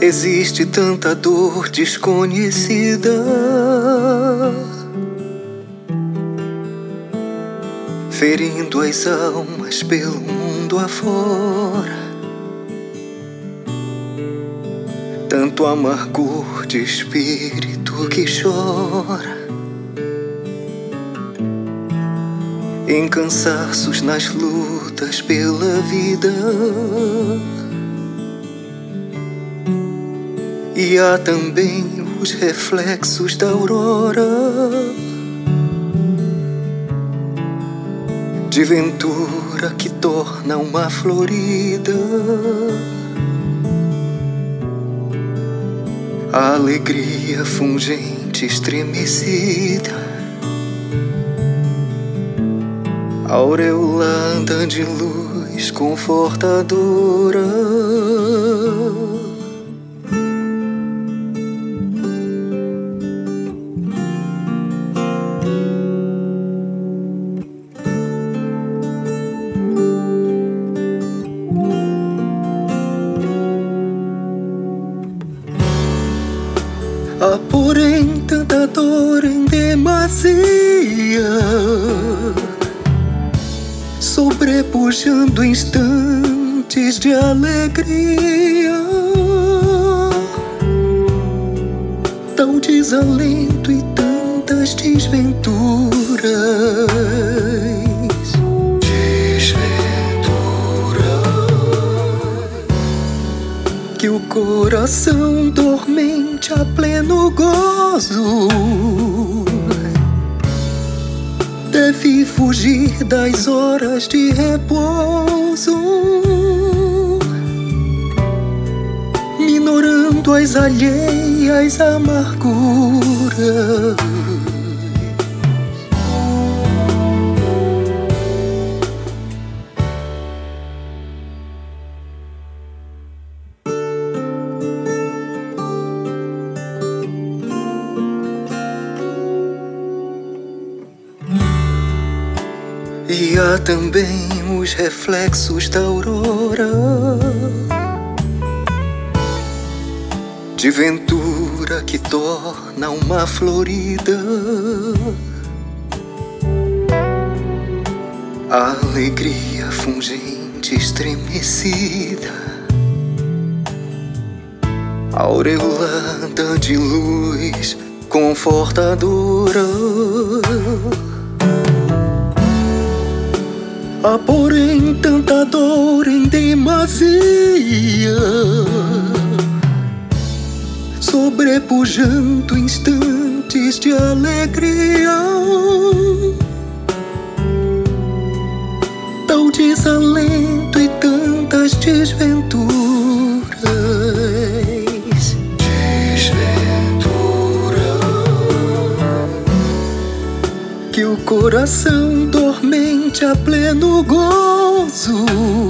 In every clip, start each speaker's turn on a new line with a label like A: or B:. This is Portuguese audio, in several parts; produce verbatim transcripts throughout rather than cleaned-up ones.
A: Existe tanta dor desconhecida, ferindo as almas pelo mundo afora. Tanto amargor de espírito que chora, em cansaços nas lutas pela vida. E há também os reflexos da aurora, de ventura que torna uma florida a alegria fungente estremecida, aureolada de luz confortadora. Há porém tanta dor em demasia, sobrepujando instantes de alegria. Tal desalento e tantas desventuras, que o coração dormente a pleno gozo deve fugir das horas de repouso, minorando as alheias amarguras. E há também os reflexos da aurora, de ventura que torna uma florida a alegria fungente estremecida, aureolada de luz confortadora. Há porém tanta dor em demasia, sobrepujando instantes de alegria. Tal desalento e tantas desventuras, que o coração dormente a pleno gozo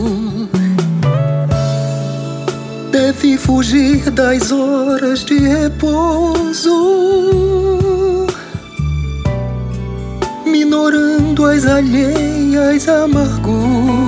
A: deve fugir das horas de repouso, minorando as alheias amarguras.